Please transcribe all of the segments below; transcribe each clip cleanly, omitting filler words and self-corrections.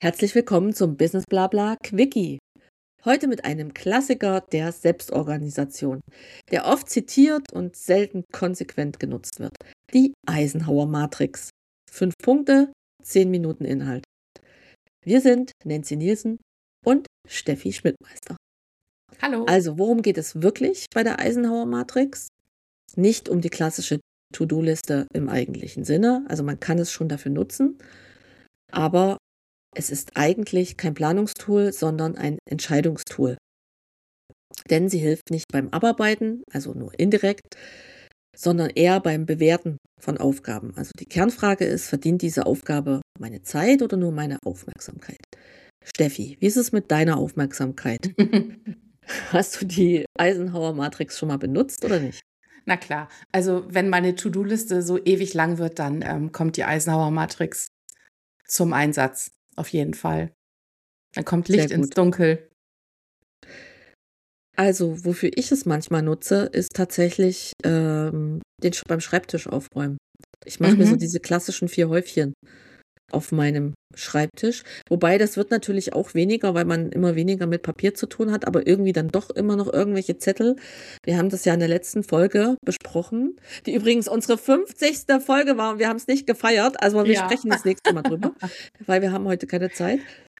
Herzlich willkommen zum Business Blabla Quickie. Heute mit einem Klassiker der Selbstorganisation, der oft zitiert und selten konsequent genutzt wird. Die Eisenhower Matrix. 5 Punkte, 10 Minuten Inhalt. Wir sind Nancy Nielsen und Steffi Schmidtmeister. Hallo. Also, worum geht es wirklich bei der Eisenhower Matrix? Nicht um die klassische To-Do-Liste im eigentlichen Sinne, also man kann es schon dafür nutzen, aber es ist eigentlich kein Planungstool, sondern ein Entscheidungstool. Denn sie hilft nicht beim Abarbeiten, also nur indirekt, sondern eher beim Bewerten von Aufgaben. Also die Kernfrage ist, verdient diese Aufgabe meine Zeit oder nur meine Aufmerksamkeit? Steffi, wie ist es mit deiner Aufmerksamkeit? Hast du die Eisenhower Matrix schon mal benutzt oder nicht? Na klar, also wenn meine To-Do-Liste so ewig lang wird, dann kommt die Eisenhower Matrix zum Einsatz, auf jeden Fall. Dann kommt Licht ins Dunkel. Also, wofür ich es manchmal nutze, ist tatsächlich beim Schreibtisch aufräumen. Ich mache mir so diese klassischen 4 Häufchen auf meinem Schreibtisch. Wobei das wird natürlich auch weniger, weil man immer weniger mit Papier zu tun hat, aber irgendwie dann doch immer noch irgendwelche Zettel. Wir haben das ja in der letzten Folge besprochen, die übrigens unsere 50. Folge war und wir haben es nicht gefeiert. Also wir sprechen das nächste Mal drüber, weil wir haben heute keine Zeit.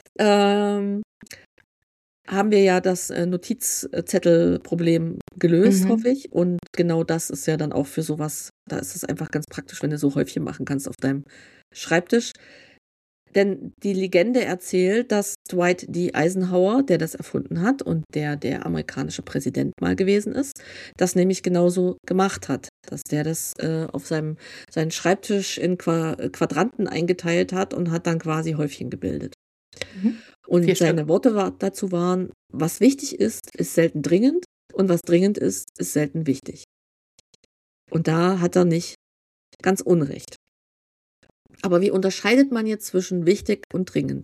Haben wir ja das Notizzettelproblem gelöst, hoffe ich. Und genau das ist ja dann auch für sowas, da ist es einfach ganz praktisch, wenn du so Häufchen machen kannst auf deinem Schreibtisch. Denn die Legende erzählt, dass Dwight D. Eisenhower, der das erfunden hat und der amerikanische Präsident mal gewesen ist, das nämlich genauso gemacht hat. Dass der das auf seinen Schreibtisch in Quadranten eingeteilt hat und hat dann quasi Häufchen gebildet. Und seine Worte dazu waren, was wichtig ist selten dringend und was dringend ist selten wichtig. Und da hat er nicht ganz Unrecht. Aber wie unterscheidet man jetzt zwischen wichtig und dringend?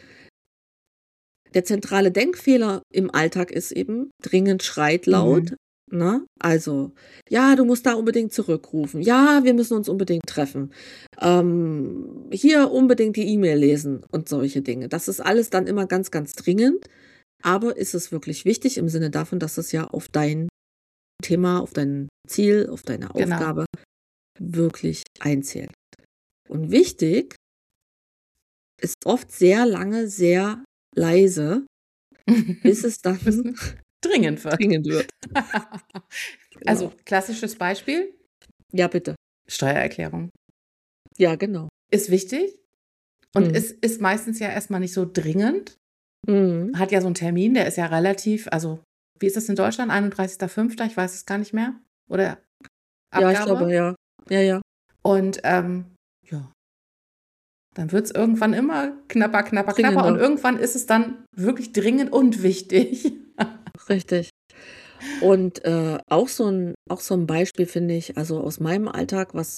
Der zentrale Denkfehler im Alltag ist eben, dringend schreit laut. Na? Also, ja, du musst da unbedingt zurückrufen. Ja, wir müssen uns unbedingt treffen. Hier unbedingt die E-Mail lesen und solche Dinge. Das ist alles dann immer ganz, ganz dringend. Aber ist es wirklich wichtig im Sinne davon, dass es ja auf dein Thema, auf dein Ziel, auf deine Aufgabe wirklich einzählt? Und wichtig ist oft sehr lange, sehr leise, bis es dann dringend wird. Genau. Also, klassisches Beispiel? Ja, bitte. Steuererklärung. Ja, genau. Ist wichtig und ist meistens ja erstmal nicht so dringend. Hat ja so einen Termin, der ist ja relativ, also wie ist das in Deutschland? 31.05., ich weiß es gar nicht mehr. Oder Abgabe? Ja, ich glaube, ja. Ja. Und ja, dann wird es irgendwann immer knapper. Dringender. Und irgendwann ist es dann wirklich dringend und wichtig. Richtig. Und auch so ein Beispiel finde ich, also aus meinem Alltag, was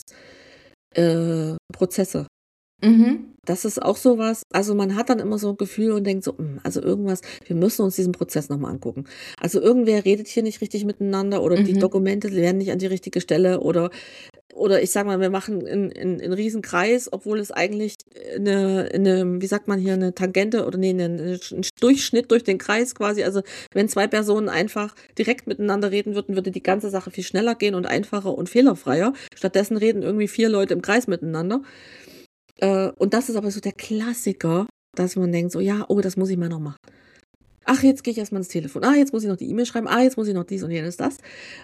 Prozesse. Das ist auch sowas, also man hat dann immer so ein Gefühl und denkt so, also irgendwas, wir müssen uns diesen Prozess nochmal angucken. Also irgendwer redet hier nicht richtig miteinander oder die Dokumente werden nicht an die richtige Stelle oder ich sag mal, wir machen einen riesen Kreis, obwohl es eigentlich eine, wie sagt man hier, eine Tangente oder ein Durchschnitt durch den Kreis quasi. Also wenn 2 Personen einfach direkt miteinander reden würden, würde die ganze Sache viel schneller gehen und einfacher und fehlerfreier. Stattdessen reden irgendwie 4 Leute im Kreis miteinander. Und das ist aber so der Klassiker, dass man denkt so, ja, oh, das muss ich mal noch machen. Ach, jetzt gehe ich erstmal ins Telefon. Jetzt muss ich noch die E-Mail schreiben. Jetzt muss ich noch dies und jenes, das.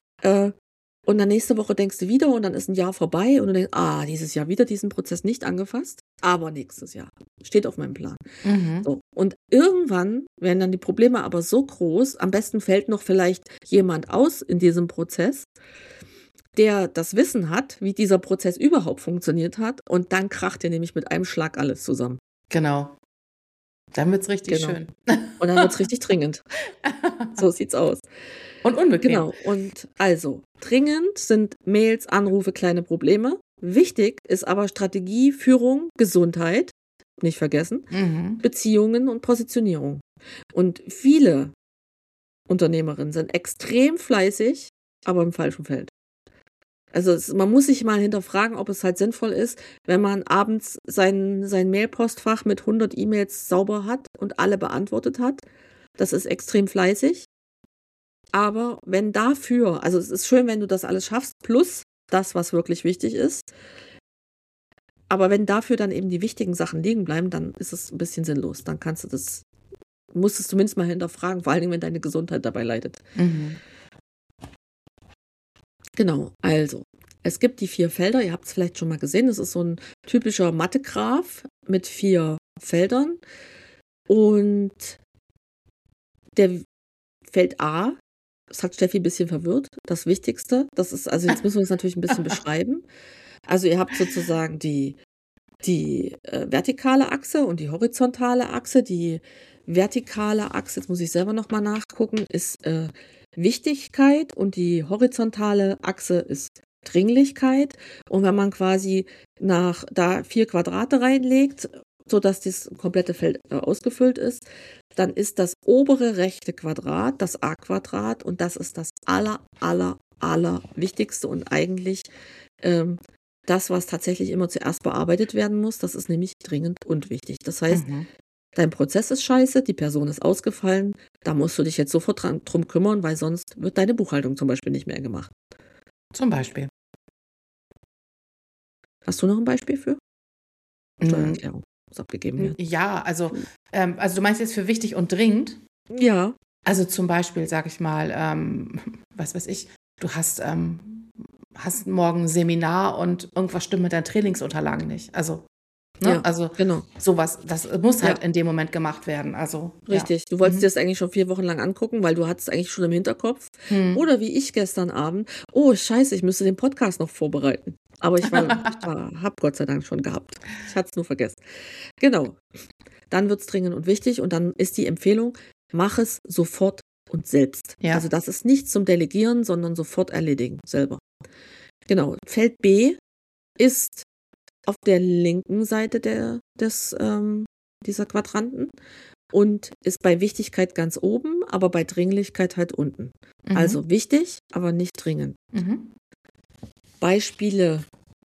Und dann nächste Woche denkst du wieder und dann ist ein Jahr vorbei und du denkst, dieses Jahr wieder diesen Prozess nicht angefasst, aber nächstes Jahr. Steht auf meinem Plan. So. Und irgendwann werden dann die Probleme aber so groß, am besten fällt noch vielleicht jemand aus in diesem Prozess, der das Wissen hat, wie dieser Prozess überhaupt funktioniert hat und dann kracht dir nämlich mit einem Schlag alles zusammen. Genau. Dann wird's richtig schön. Und dann wird's richtig dringend. So sieht's aus. Und unbequem. Genau. Und also, dringend sind Mails, Anrufe, kleine Probleme. Wichtig ist aber Strategie, Führung, Gesundheit, nicht vergessen, Beziehungen und Positionierung. Und viele Unternehmerinnen sind extrem fleißig, aber im falschen Feld. Also man muss sich mal hinterfragen, ob es halt sinnvoll ist, wenn man abends sein Mailpostfach mit 100 E-Mails sauber hat und alle beantwortet hat. Das ist extrem fleißig. Aber wenn dafür, also es ist schön, wenn du das alles schaffst, plus das, was wirklich wichtig ist. Aber wenn dafür dann eben die wichtigen Sachen liegen bleiben, dann ist es ein bisschen sinnlos. Dann musst du es zumindest mal hinterfragen, vor allen Dingen, wenn deine Gesundheit dabei leidet. Mhm. Genau, also, es gibt die 4 Felder, ihr habt es vielleicht schon mal gesehen, das ist so ein typischer Mathegraph mit 4 Feldern und der Feld A, das hat Steffi ein bisschen verwirrt, das Wichtigste, das ist, also jetzt müssen wir es natürlich ein bisschen beschreiben. Also ihr habt sozusagen die vertikale Achse und die horizontale Achse. Die vertikale Achse, jetzt muss ich selber noch mal nachgucken, ist Wichtigkeit und die horizontale Achse ist Dringlichkeit. Und wenn man quasi da 4 Quadrate reinlegt, sodass das komplette Feld ausgefüllt ist, dann ist das obere rechte Quadrat das A-Quadrat und das ist das aller wichtigste und eigentlich das, was tatsächlich immer zuerst bearbeitet werden muss. Das ist nämlich dringend und wichtig. Das heißt, dein Prozess ist scheiße, die Person ist ausgefallen, da musst du dich jetzt sofort drum kümmern, weil sonst wird deine Buchhaltung zum Beispiel nicht mehr gemacht. Zum Beispiel. Hast du noch ein Beispiel für? Steuererklärung muss abgegeben werden. Ja, also du meinst jetzt für wichtig und dringend? Ja. Also zum Beispiel, sag ich mal, was weiß ich, du hast morgen ein Seminar und irgendwas stimmt mit deinen Trainingsunterlagen nicht. Also, ne? Ja, also genau. sowas, das muss halt in dem Moment gemacht werden. Also, richtig, du wolltest dir das eigentlich schon 4 Wochen lang angucken, weil du hattest eigentlich schon im Hinterkopf. Oder wie ich gestern Abend, oh scheiße, ich müsste den Podcast noch vorbereiten. Aber ich habe Gott sei Dank schon gehabt. Ich hatte es nur vergessen. Genau. Dann wird es dringend und wichtig und dann ist die Empfehlung, mach es sofort und selbst. Ja. Also das ist nicht zum Delegieren, sondern sofort erledigen, selber. Genau. Feld B ist auf der linken Seite dieser Quadranten und ist bei Wichtigkeit ganz oben, aber bei Dringlichkeit halt unten. Also wichtig, aber nicht dringend. Beispiele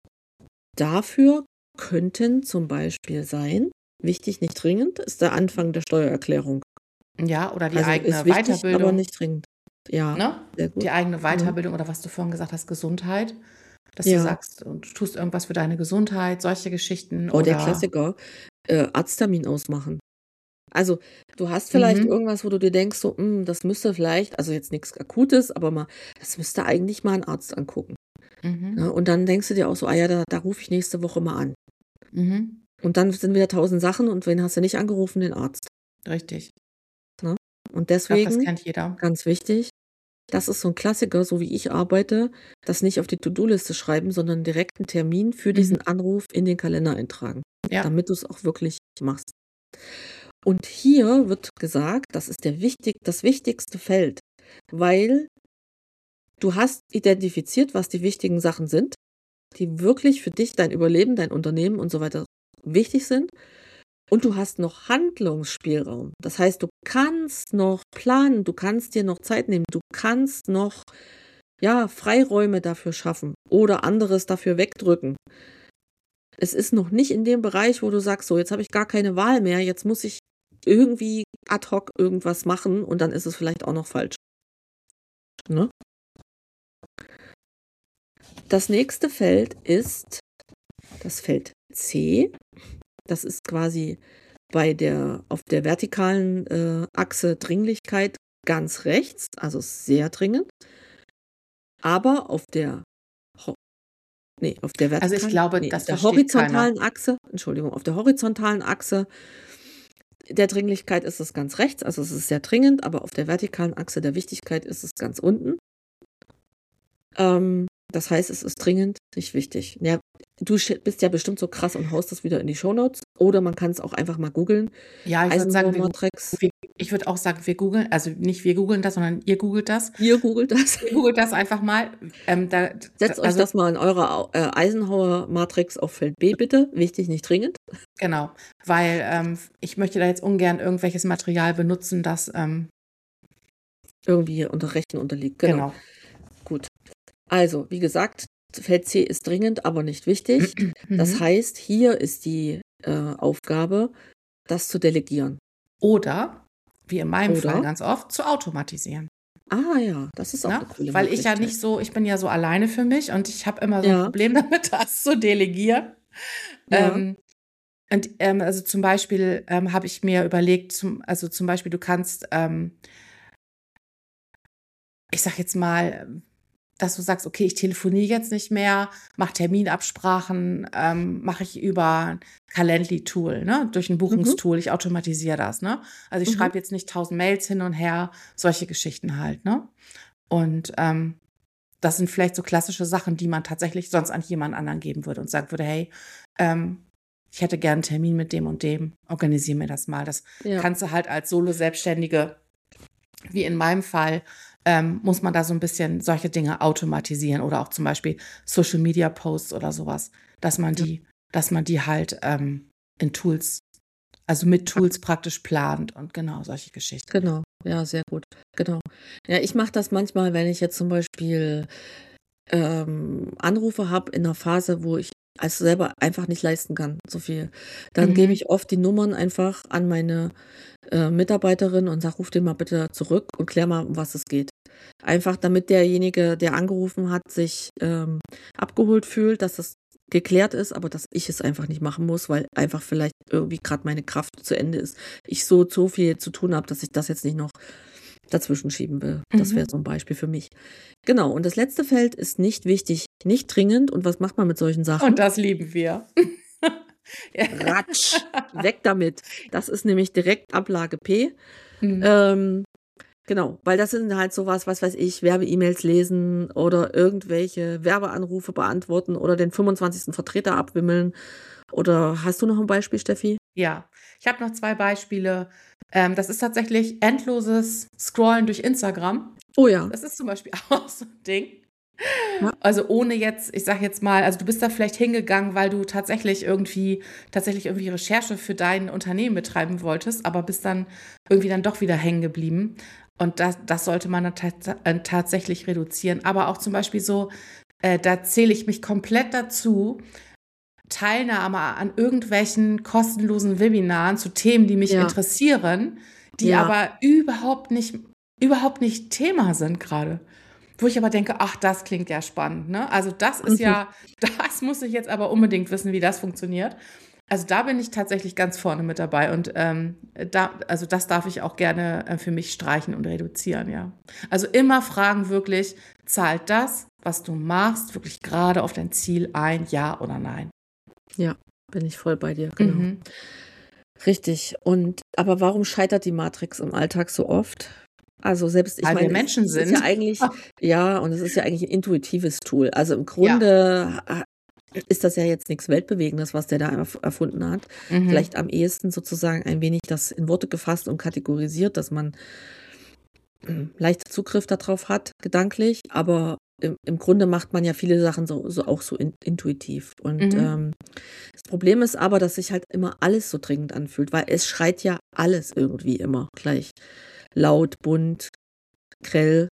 dafür könnten zum Beispiel sein, wichtig, nicht dringend, ist der Anfang der Steuererklärung. Ja, oder die Also eigene ist wichtig, Weiterbildung. aber nicht dringend. Ja, ne? sehr gut. Die eigene Weiterbildung oder was du vorhin gesagt hast, Gesundheit. Dass Ja. du sagst, und du tust irgendwas für deine Gesundheit, solche Geschichten. Oh, oder der Klassiker, Arzttermin ausmachen. Also du hast vielleicht irgendwas, wo du dir denkst, so, das müsste vielleicht, also jetzt nichts Akutes, aber das müsste eigentlich mal ein Arzt angucken. Ja, und dann denkst du dir auch so, ja, da rufe ich nächste Woche mal an. Und dann sind wieder 1000 Sachen und wen hast du nicht angerufen? Den Arzt. Richtig. Ne? Und Ich glaube, das deswegen, kennt jeder. ganz wichtig, das ist so ein Klassiker, so wie ich arbeite, das nicht auf die To-Do-Liste schreiben, sondern direkt einen Termin für diesen Anruf in den Kalender eintragen, Ja. damit du es auch wirklich machst. Und hier wird gesagt, das ist das wichtigste Feld, weil du hast identifiziert, was die wichtigen Sachen sind, die wirklich für dich, dein Überleben, dein Unternehmen und so weiter wichtig sind. Und du hast noch Handlungsspielraum. Das heißt, du kannst noch planen, du kannst dir noch Zeit nehmen, du kannst noch Freiräume dafür schaffen oder anderes dafür wegdrücken. Es ist noch nicht in dem Bereich, wo du sagst, so, jetzt habe ich gar keine Wahl mehr, jetzt muss ich irgendwie ad hoc irgendwas machen und dann ist es vielleicht auch noch falsch. Ne? Das nächste Feld ist das Feld C. Das ist quasi auf der vertikalen Achse Dringlichkeit ganz rechts, also sehr dringend. Aber auf der vertikalen, Also ich glaube, das auf der versteht keiner. horizontalen Achse, Entschuldigung, auf der horizontalen Achse der Dringlichkeit ist es ganz rechts, also es ist sehr dringend, aber auf der vertikalen Achse der Wichtigkeit ist es ganz unten. Das heißt, es ist dringend, nicht wichtig. Ja, du bist ja bestimmt so krass und haust das wieder in die Shownotes. Oder man kann es auch einfach mal googeln. Ja, ich würde sagen, Eisenhower-Matrix. ich würde auch sagen, wir googeln, also nicht wir googeln das, sondern ihr googelt das. Ihr googelt das. Ihr googelt das einfach mal. Setzt euch das mal in eure Eisenhower-Matrix auf Feld B, bitte. Wichtig, nicht dringend. Genau, weil ich möchte da jetzt ungern irgendwelches Material benutzen, das irgendwie unter Rechten unterliegt. Genau. Gut. Also, wie gesagt, Feld C ist dringend, aber nicht wichtig. Das heißt, hier ist die Aufgabe, das zu delegieren. Oder, wie in meinem Fall ganz oft, zu automatisieren. Ah ja, das ist auch eine coole Weil ich ja Möglichkeit. nicht so, ich bin ja so alleine für mich und ich habe immer so ein Problem damit, das zu delegieren. Ja. Also zum Beispiel habe ich mir überlegt, zum Beispiel, du kannst, ich sag jetzt mal, dass du sagst, okay, ich telefoniere jetzt nicht mehr, mache Terminabsprachen, mache ich über Calendly-Tool, ne? Durch ein Buchungstool, ich automatisiere das, ne? Also ich schreibe jetzt nicht 1000 Mails hin und her, solche Geschichten halt, ne? Und das sind vielleicht so klassische Sachen, die man tatsächlich sonst an jemand anderen geben würde und sagen würde, hey, ich hätte gern einen Termin mit dem und dem, organisiere mir das mal. Das kannst du halt als Solo-Selbstständige, wie in meinem Fall, muss man da so ein bisschen solche Dinge automatisieren oder auch zum Beispiel Social-Media-Posts oder sowas, dass man die halt in Tools, also mit Tools praktisch plant und genau solche Geschichten. Genau, ja, sehr gut. Genau. Ja, ich mache das manchmal, wenn ich jetzt zum Beispiel Anrufe habe in einer Phase, wo ich also selber einfach nicht leisten kann, so viel. Dann gebe ich oft die Nummern einfach an meine Mitarbeiterin und sage, ruf den mal bitte zurück und klär mal, um was es geht. Einfach damit derjenige, der angerufen hat, sich abgeholt fühlt, dass das geklärt ist, aber dass ich es einfach nicht machen muss, weil einfach vielleicht irgendwie gerade meine Kraft zu Ende ist. Ich so viel zu tun habe, dass ich das jetzt nicht noch dazwischen schieben will. Das wäre so ein Beispiel für mich. Genau, und das letzte Feld ist nicht wichtig, nicht dringend. Und was macht man mit solchen Sachen? Und das lieben wir. Ratsch, weg damit. Das ist nämlich direkt Ablage P. Genau, weil das sind halt sowas, was weiß ich, Werbe-E-Mails lesen oder irgendwelche Werbeanrufe beantworten oder den 25. Vertreter abwimmeln. Oder hast du noch ein Beispiel, Steffi? Ja, ich habe noch 2 Beispiele. Das ist tatsächlich endloses Scrollen durch Instagram. Oh ja. Das ist zum Beispiel auch so ein Ding. Ja. Also ohne jetzt, ich sag jetzt mal, also du bist da vielleicht hingegangen, weil du tatsächlich irgendwie Recherche für dein Unternehmen betreiben wolltest, aber bist dann irgendwie dann doch wieder hängen geblieben. Und das sollte man dann tatsächlich reduzieren. Aber auch zum Beispiel so, da zähle ich mich komplett dazu, Teilnahme an irgendwelchen kostenlosen Webinaren zu Themen, die mich interessieren, die aber überhaupt nicht Thema sind gerade. Wo ich aber denke, ach, das klingt ja spannend, ne? Also das ist das muss ich jetzt aber unbedingt wissen, wie das funktioniert. Also da bin ich tatsächlich ganz vorne mit dabei und also das darf ich auch gerne für mich streichen und reduzieren, ja. Also immer fragen wirklich, zahlt das, was du machst, wirklich gerade auf dein Ziel ein, ja oder nein? Ja, bin ich voll bei dir, genau. Richtig. Aber warum scheitert die Matrix im Alltag so oft? Also selbst, ich Weil wir meine, Menschen es ist sind. ja eigentlich, und es ist ja eigentlich ein intuitives Tool. Also im Grunde ist das ja jetzt nichts Weltbewegendes, was der da erfunden hat. Vielleicht am ehesten sozusagen ein wenig das in Worte gefasst und kategorisiert, dass man leichten Zugriff darauf hat, gedanklich, aber im Grunde macht man ja viele Sachen auch so intuitiv. Und das Problem ist aber, dass sich halt immer alles so dringend anfühlt, weil es schreit ja alles irgendwie immer gleich laut, bunt, grell.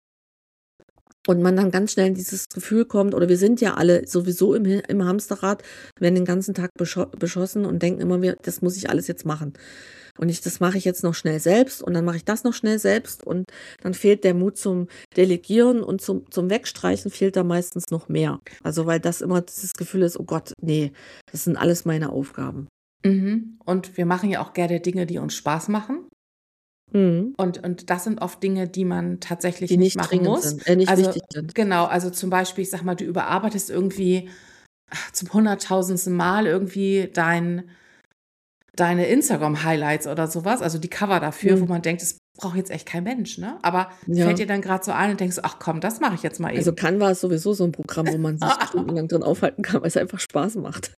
Und man dann ganz schnell in dieses Gefühl kommt, oder wir sind ja alle sowieso im Hamsterrad, werden den ganzen Tag beschossen und denken immer, das muss ich alles jetzt machen. Und das mache ich jetzt noch schnell selbst und dann mache ich das noch schnell selbst und dann fehlt der Mut zum Delegieren und zum Wegstreichen fehlt da meistens noch mehr. Also weil das immer dieses Gefühl ist, oh Gott, nee, das sind alles meine Aufgaben. Und wir machen ja auch gerne Dinge, die uns Spaß machen. Und das sind oft Dinge, die man tatsächlich Die nicht nicht machen dringend muss. sind, nicht Also wichtig sind. genau, also zum Beispiel, ich sag mal, du überarbeitest irgendwie zum 100.000. Mal irgendwie deine Instagram-Highlights oder sowas, also die Cover dafür, wo man denkt, das braucht jetzt echt kein Mensch, ne? Aber fällt dir dann gerade so ein und denkst, ach komm, das mache ich jetzt mal eben. Also Canva ist sowieso so ein Programm, wo man sich stundenlang drin aufhalten kann, weil es einfach Spaß macht.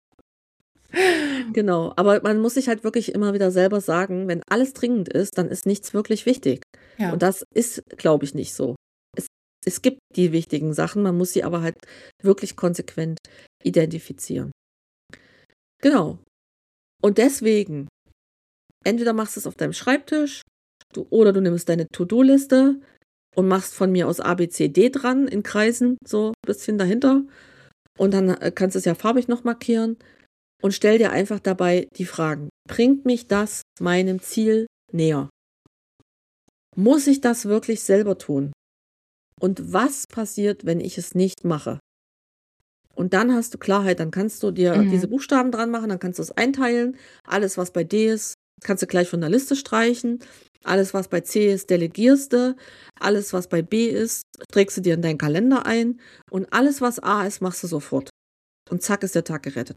Genau, aber man muss sich halt wirklich immer wieder selber sagen, wenn alles dringend ist, dann ist nichts wirklich wichtig. Ja. Und das ist, glaube ich, nicht so. Es gibt die wichtigen Sachen, man muss sie aber halt wirklich konsequent identifizieren. Genau. Und deswegen, entweder machst du es auf deinem Schreibtisch oder du nimmst deine To-Do-Liste und machst von mir aus A, B, C, D dran in Kreisen, so ein bisschen dahinter. und dann kannst du es ja farbig noch markieren und stell dir einfach dabei die Fragen. Bringt mich das meinem Ziel näher? Muss ich das wirklich selber tun? Und was passiert, wenn ich es nicht mache? Und dann hast du Klarheit, dann kannst du dir diese Buchstaben dran machen, dann kannst du es einteilen. Alles, was bei D ist, kannst du gleich von der Liste streichen. Alles, was bei C ist, delegierst du. Alles, was bei B ist, trägst du dir in deinen Kalender ein. Und alles, was A ist, machst du sofort. Und zack, ist der Tag gerettet.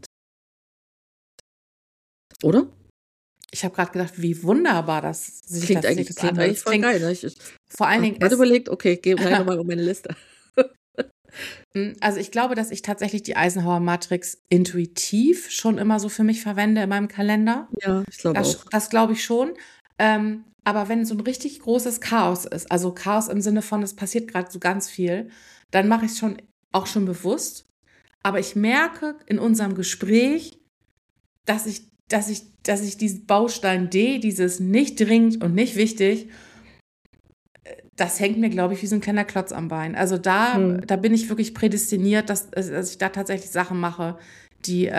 Oder? Ich habe gerade gedacht, wie wunderbar das sich Klingt das eigentlich voll geil. Ne? Vor allen Dingen. Ich habe überlegt, okay, geh rein nochmal um meine Liste. Also ich glaube, dass ich tatsächlich die Eisenhower-Matrix intuitiv schon immer so für mich verwende in meinem Kalender. Ja, ich glaube auch. Das glaube ich schon. Aber wenn so ein richtig großes Chaos ist, also Chaos im Sinne von, es passiert gerade so ganz viel, dann mache ich es auch schon bewusst. Aber ich merke in unserem Gespräch, dass ich diesen Baustein D, dieses nicht dringend und nicht wichtig, das hängt mir, glaube ich, wie so ein kleiner Klotz am Bein. Also da bin ich wirklich prädestiniert, dass ich da tatsächlich Sachen mache, die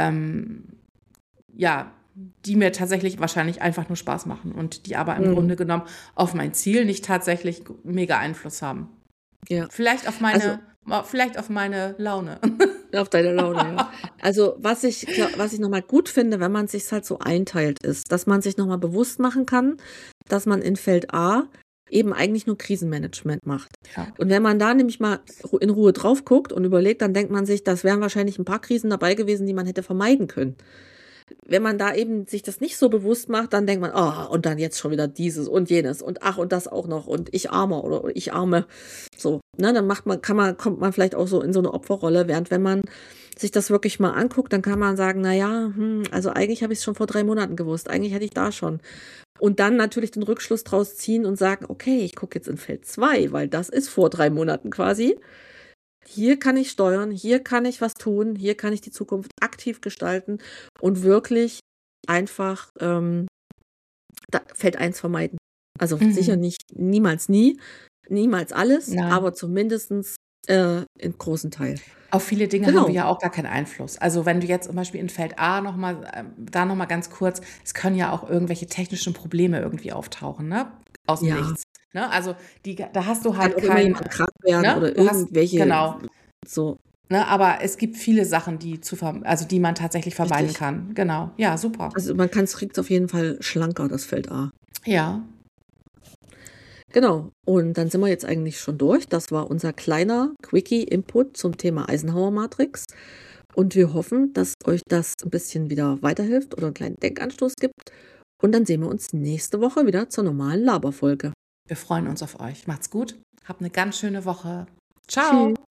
mir tatsächlich wahrscheinlich einfach nur Spaß machen und die aber im Grunde genommen auf mein Ziel nicht tatsächlich mega Einfluss haben. Ja. Vielleicht auf meine Laune. Auf deine Laune, ja. Also was ich nochmal gut finde, wenn man es sich halt so einteilt ist, dass man sich nochmal bewusst machen kann, dass man in Feld A eben eigentlich nur Krisenmanagement macht. Ja. Und wenn man da nämlich mal in Ruhe drauf guckt und überlegt, dann denkt man sich, das wären wahrscheinlich ein paar Krisen dabei gewesen, die man hätte vermeiden können. Wenn man da eben sich das nicht so bewusst macht, dann denkt man, oh, und dann jetzt schon wieder dieses und jenes und ach, und das auch noch und ich Armer oder ich Arme. So, ne, dann kommt man vielleicht auch so in so eine Opferrolle, während wenn man sich das wirklich mal anguckt, dann kann man sagen, naja, also eigentlich habe ich es schon vor 3 Monaten gewusst, eigentlich hätte ich da schon. Und dann natürlich den Rückschluss draus ziehen und sagen, okay, ich gucke jetzt in Feld 2, weil das ist vor 3 Monaten quasi. Hier kann ich steuern, hier kann ich was tun, hier kann ich die Zukunft aktiv gestalten und wirklich einfach Feld 1 vermeiden. Also sicher nicht, niemals alles, Nein. aber zumindest in großen Teil. Auf viele Dinge haben wir ja auch gar keinen Einfluss. Also wenn du jetzt zum Beispiel in Feld A da nochmal ganz kurz, es können ja auch irgendwelche technischen Probleme irgendwie auftauchen, ne? Aus dem Nichts. Ne? Also da hast du halt keinen krank werden, ne? Oder irgendwelche. Genau. So. Ne, aber es gibt viele Sachen, die man tatsächlich vermeiden kann. Genau. Ja, super. Also man kriegt es auf jeden Fall schlanker, das Feld A. Ja. Genau. Und dann sind wir jetzt eigentlich schon durch. Das war unser kleiner Quickie-Input zum Thema Eisenhower-Matrix. Und wir hoffen, dass euch das ein bisschen wieder weiterhilft oder einen kleinen Denkanstoß gibt. Und dann sehen wir uns nächste Woche wieder zur normalen Laberfolge. Wir freuen uns auf euch. Macht's gut. Habt eine ganz schöne Woche. Ciao. Tschüss.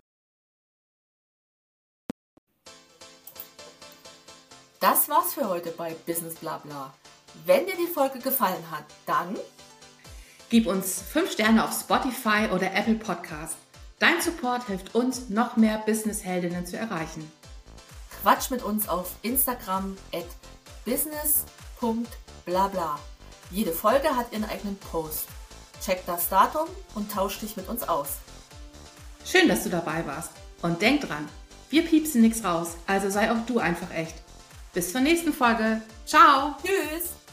Das war's für heute bei Business Blabla. Wenn dir die Folge gefallen hat, dann gib uns 5 Sterne auf Spotify oder Apple Podcast. Dein Support hilft uns, noch mehr Business-Heldinnen zu erreichen. Quatsch mit uns auf Instagram @business.blabla. Jede Folge hat ihren eigenen Post. Check das Datum und tausch dich mit uns aus. Schön, dass du dabei warst. Und denk dran, wir piepsen nichts raus, also sei auch du einfach echt. Bis zur nächsten Folge. Ciao. Tschüss.